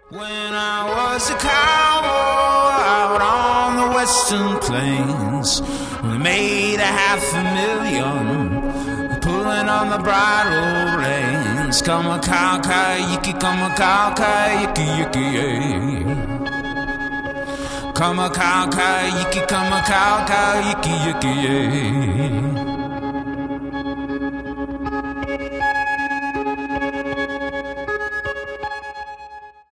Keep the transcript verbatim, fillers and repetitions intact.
When I was a cowboy out on the western plains, we made a half a million, pulling on the bridle reins. Come a cow, cow, yicky, come a cow, cow, yicky, yicky, yeah. Come a cow, cow, yicky, come a cow, cow, yicky, yicky, yeah.